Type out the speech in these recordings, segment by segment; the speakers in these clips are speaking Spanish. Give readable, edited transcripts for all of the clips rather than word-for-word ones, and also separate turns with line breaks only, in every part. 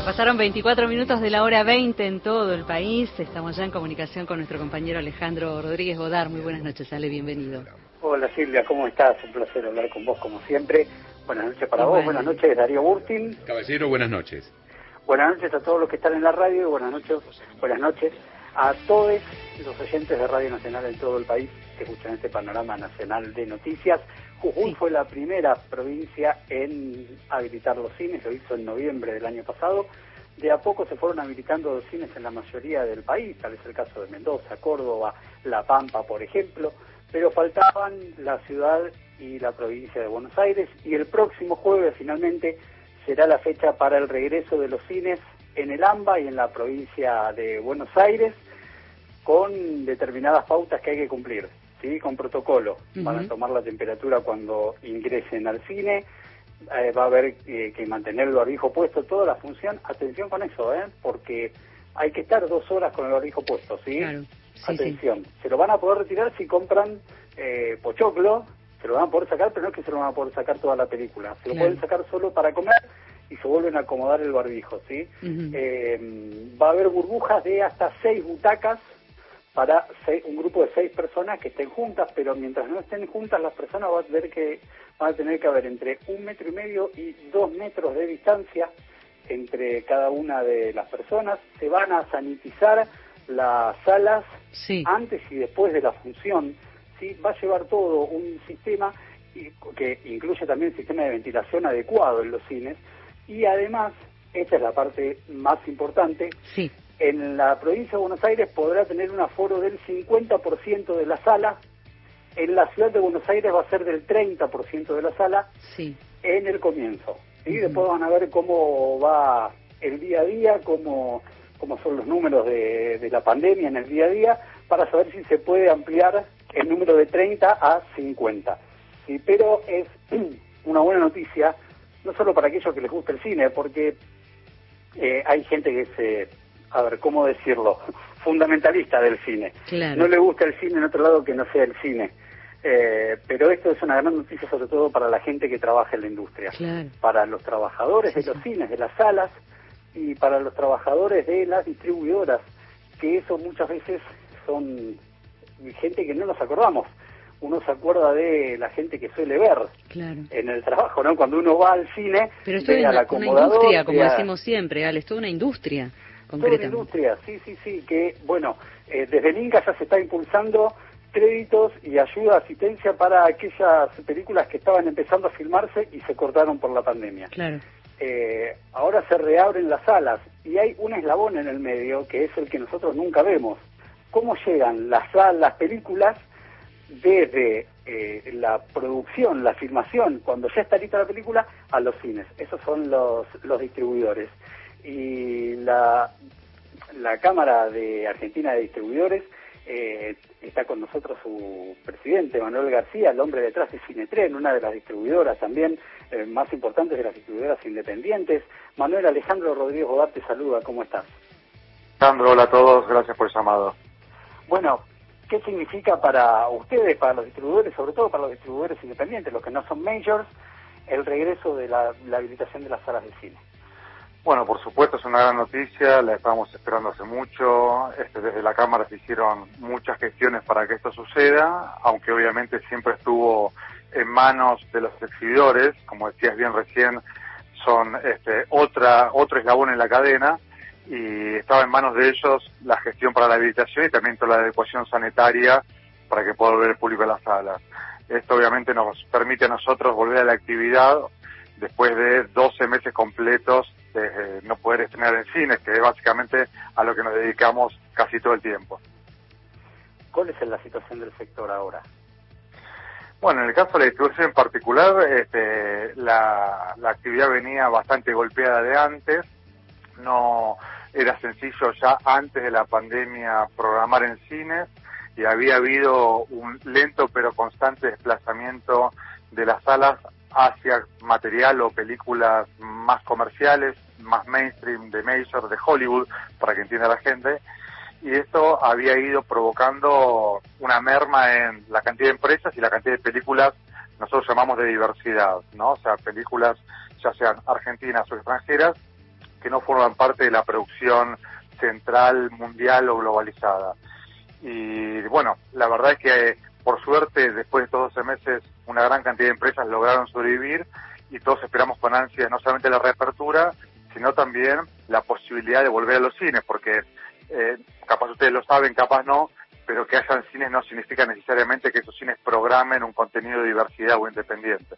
Pasaron 24 minutos de la hora 20 en todo el país. Estamos ya en comunicación con nuestro compañero Alejandro Rodríguez Godard. Muy buenas noches, Ale, bienvenido.
Hola Silvia, ¿cómo estás? Un placer hablar con vos como siempre. Buenas noches para vos, buenas noches Darío Burtin.
Caballero, buenas noches.
Buenas noches a todos los que están en la radio y buenas noches a todos los oyentes de Radio Nacional en todo el país que escuchan este panorama nacional de noticias. Jujuy fue la primera provincia en habilitar los cines, lo hizo en noviembre del año pasado. De a poco se fueron habilitando los cines en la mayoría del país, tal es el caso de Mendoza, Córdoba, La Pampa, por ejemplo, pero faltaban la ciudad y la provincia de Buenos Aires, y el próximo jueves finalmente será la fecha para el regreso de los cines en el AMBA y en la provincia de Buenos Aires, con determinadas pautas que hay que cumplir, ¿sí? Con protocolo. Van a tomar la temperatura cuando ingresen al cine, va a haber que mantener el barbijo puesto, toda la función. Atención con eso, porque hay que estar 2 horas con el barbijo puesto, ¿sí? Claro. Sí, atención, sí. Se lo van a poder retirar si compran pochoclo, se lo van a poder sacar, pero no es que se lo van a poder sacar toda la película, se lo pueden sacar solo para comer y se vuelven a acomodar el barbijo, ¿sí? Va a haber burbujas de hasta 6 butacas para un grupo de 6 personas que estén juntas, pero mientras no estén juntas las personas van a tener que haber entre 1,5 metros y 2 metros de distancia entre cada una de las personas. Se van a sanitizar las salas antes y después de la función, ¿sí? Va a llevar todo un sistema que incluye también sistema de ventilación adecuado en los cines, y además, esta es la parte más importante, en la provincia de Buenos Aires podrá tener un aforo del 50% de la sala, en la ciudad de Buenos Aires va a ser del 30% de la sala en el comienzo, ¿sí? Después van a ver cómo va el día a día, cómo son los números de la pandemia en el día a día, para saber si se puede ampliar el número de 30 a 50. ¿Sí? Pero es una buena noticia, no solo para aquellos que les gusta el cine, porque hay gente que es, ¿cómo decirlo?, fundamentalista del cine. Claro. No le gusta el cine en otro lado que no sea el cine. Pero esto es una gran noticia sobre todo para la gente que trabaja en la industria. Claro. Para los trabajadores de los cines, de las salas, y para los trabajadores de las distribuidoras, que eso muchas veces son gente que no nos acordamos. Uno se acuerda de la gente que suele ver en el trabajo, ¿no? Cuando uno va al cine,
pero esto es una industria, como decimos siempre, Ale, es toda una industria, concretamente.
Toda una industria, sí, que, bueno, desde el Inca ya se está impulsando créditos y ayuda, asistencia para aquellas películas que estaban empezando a filmarse y se cortaron por la pandemia. Claro. Ahora se reabren las salas y hay un eslabón en el medio que es el que nosotros nunca vemos. ¿Cómo llegan las películas desde la producción, la filmación, cuando ya está lista la película, a los cines? Esos son los distribuidores. Y la Cámara de Argentina de Distribuidores, está con nosotros su presidente, Manuel García, el hombre detrás de Cinetren, una de las distribuidoras también más importantes de las distribuidoras independientes. Manuel, Alejandro Rodríguez Godard te saluda, ¿cómo estás?
Alejandro, hola a todos, gracias por el llamado.
Bueno, ¿qué significa para ustedes, para los distribuidores, sobre todo para los distribuidores independientes, los que no son majors, el regreso de la habilitación de las salas de cine?
Bueno, por supuesto es una gran noticia, la estábamos esperando hace mucho, desde la Cámara se hicieron muchas gestiones para que esto suceda, aunque obviamente siempre estuvo en manos de los exhibidores, como decías bien recién, son otro eslabón en la cadena, y estaba en manos de ellos la gestión para la habilitación y también toda la adecuación sanitaria para que pueda volver el público a las salas. Esto obviamente nos permite a nosotros volver a la actividad después de 12 meses completos de no poder estrenar en cines, que es básicamente a lo que nos dedicamos casi todo el tiempo.
¿Cuál es la situación del sector ahora?
Bueno, en el caso de la distribución en particular, la actividad venía bastante golpeada de antes. No era sencillo ya antes de la pandemia programar en cines, y había habido un lento pero constante desplazamiento de las salas hacia material o películas más comerciales, más mainstream, de major, de Hollywood, para que entienda la gente, y esto había ido provocando una merma en la cantidad de empresas y la cantidad de películas, nosotros llamamos de diversidad, ¿no? O sea, películas ya sean argentinas o extranjeras, que no forman parte de la producción central, mundial o globalizada. Y bueno, la verdad es que por suerte, después de estos 12 meses, una gran cantidad de empresas lograron sobrevivir y todos esperamos con ansias no solamente la reapertura, sino también la posibilidad de volver a los cines, porque capaz ustedes lo saben, capaz no, pero que hayan cines no significa necesariamente que esos cines programen un contenido de diversidad o independiente.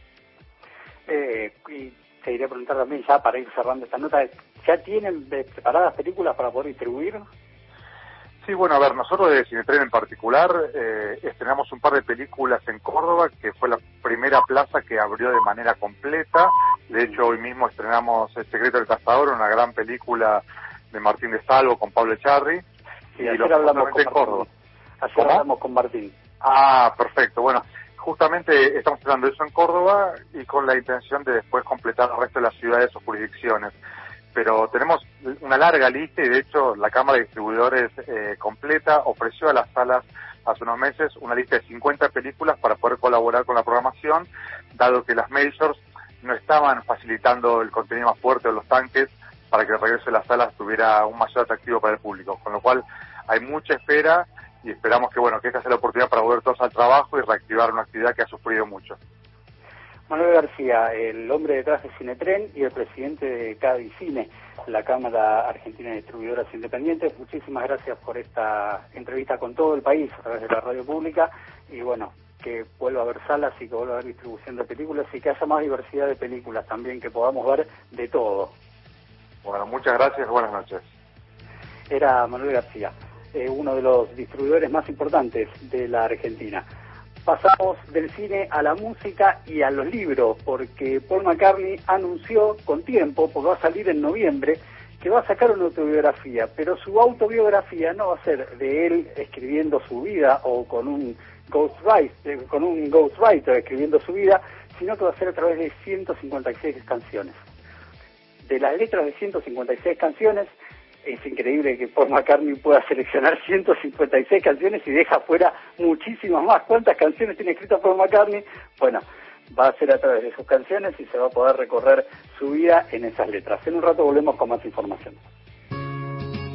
Y te iré a preguntar también, ya para ir cerrando esta nota, ¿ya tienen preparadas películas para poder distribuir?
Sí, bueno, a ver, nosotros de Cinetren en particular estrenamos un par de películas en Córdoba, que fue la primera plaza que abrió de manera completa. De hecho, hoy mismo estrenamos El secreto del cazador, una gran película de Martín de Salvo con Pablo Echarri.
Y ayer hablamos con Córdoba. Ayer hablamos con Martín.
Ah, perfecto. Bueno, justamente estamos hablando de eso en Córdoba y con la intención de después completar el resto de las ciudades o jurisdicciones. Pero tenemos una larga lista y de hecho la Cámara de Distribuidores completa ofreció a las salas hace unos meses una lista de 50 películas para poder colaborar con la programación, dado que las majors no estaban facilitando el contenido más fuerte de los tanques para que el regreso de las salas tuviera un mayor atractivo para el público, con lo cual hay mucha espera y esperamos que bueno que esta sea la oportunidad para volver todos al trabajo y reactivar una actividad que ha sufrido mucho.
Manuel García, el hombre detrás de Cinetren y el presidente de Cadicine, la Cámara Argentina de Distribuidoras Independientes, muchísimas gracias por esta entrevista con todo el país a través de la radio pública y bueno, que vuelva a haber salas y que vuelva a haber distribución de películas y que haya más diversidad de películas también, que podamos ver de todo.
Bueno, muchas gracias, buenas noches.
Era Manuel García, uno de los distribuidores más importantes de la Argentina. Pasamos del cine a la música y a los libros, porque Paul McCartney anunció con tiempo, porque va a salir en noviembre, que va a sacar una autobiografía, pero su autobiografía no va a ser de él escribiendo su vida o con un ghostwriter escribiendo su vida, sino que va a ser a través de 156 canciones. De las letras de 156 canciones, es increíble que Paul McCartney pueda seleccionar 156 canciones y deja fuera muchísimas más. ¿Cuántas canciones tiene escritas Paul McCartney? Bueno, va a ser a través de sus canciones y se va a poder recorrer su vida en esas letras. En un rato volvemos con más información.